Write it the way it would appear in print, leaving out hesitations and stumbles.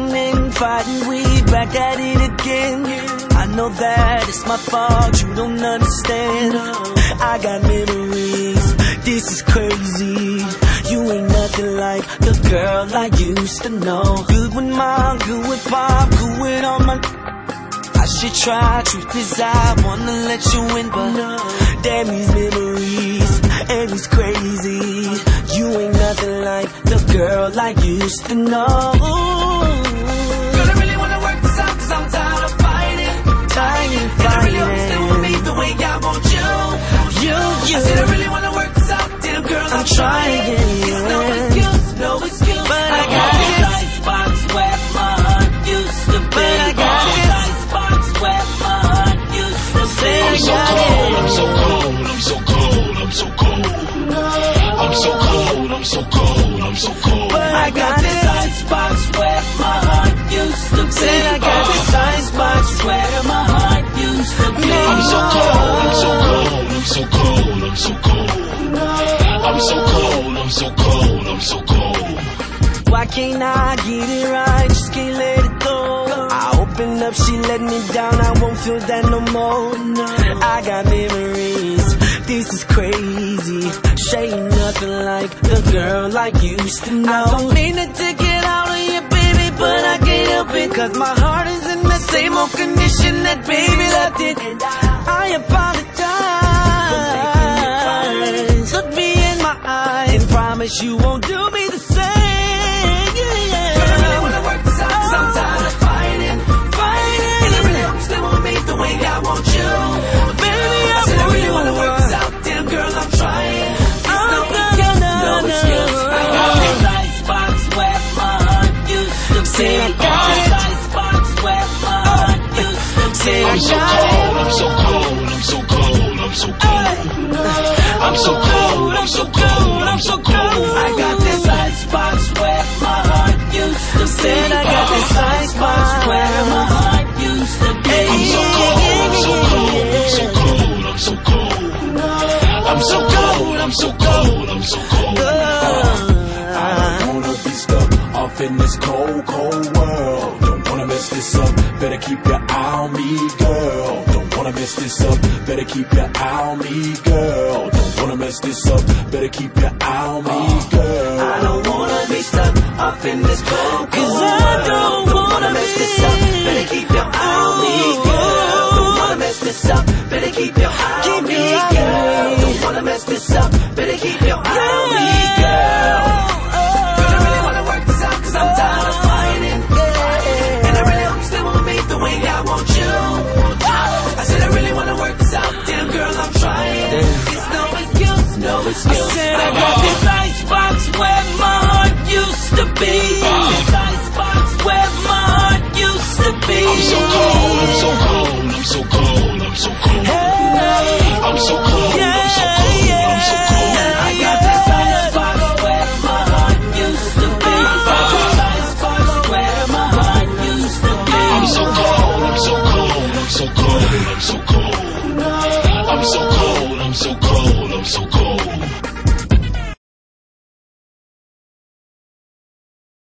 argument, fighting, we back at it again. I know that it's my fault, you don't understand. I got memories, this is crazy. You ain't nothing like the girl I used to know. Good with mom, good with pop, good with all my... I should try, truth is I wanna let you in, but damn these memories, and it's crazy. You ain't nothing like the girl I used to know. Girl, I really wanna work this out, cause I'm tired of fighting. And I really hope you stay with me the way I want you. I said I really wanna work this out, damn girl, I'm trying. It's no excuse, but I got this icebox where my heart used to be. But I got this icebox where my heart used to be. I'm so cold, I'm so cold, I'm so cold, I'm so cold. I'm so cold, I'm so cold, I'm so cold. But I got this icebox where my heart used to be. I got this icebox where my heart used to be. I'm so cold, I'm so cold, I'm so cold, I'm so cold. I'm so cold, I'm so cold, I'm so cold. Why can't I get it right? Just can't let it go. I open up, she let me down, I won't feel that no more. I got memories, this is crazy. She ain't nothing like the girl I used to know. I don't mean it to get out of you, baby, but I can't help it, cause my heart is in the same old condition that baby left it. And I apologize. Look me in my eyes and promise you won't do me the same. Girl, I really wanna work this out, cause I'm tired of fighting. And I really hope you stay with me the way I want you. Baby, I said I really wanna work this out, damn girl, I'm trying. No excuse. I got this icebox where my heart used to be. I got it. Icebox where my heart used to be. I'm so cold, I'm so cold, I'm so cold, I'm so cold. I'm so cold, I'm so cold, I'm so cold. I got this icebox where my heart used to be. I got this icebox where my heart used to be. I'm so cold, I'm so cold, I'm so cold, I'm so cold. I'm so cold, I'm so cold, I'm so cold. I don't wanna be stuck off in this cold, cold world. Don't wanna mess this up, better keep your eye on me, girl. Don't wanna mess this up, better keep your eye on me, girl. Don't wanna mess this up, better keep your eye on me, girl. I don't wanna be stuck up in this cold, Cause cold I world. don't wanna mess this up, better keep your eye on me, girl. Don't wanna mess this up, better keep your eye on me, girl. Don't wanna mess this up, better keep your eye on me, girl. Girl, I really wanna work this out, cause I'm tired of fighting. And I really hope you stay with me the way I want you. I said I really wanna work this out, damn girl, I'm trying. It's no excuse, no excuse. I said I got this icebox where my heart used to be. This icebox where my heart used to be. I'm so cold.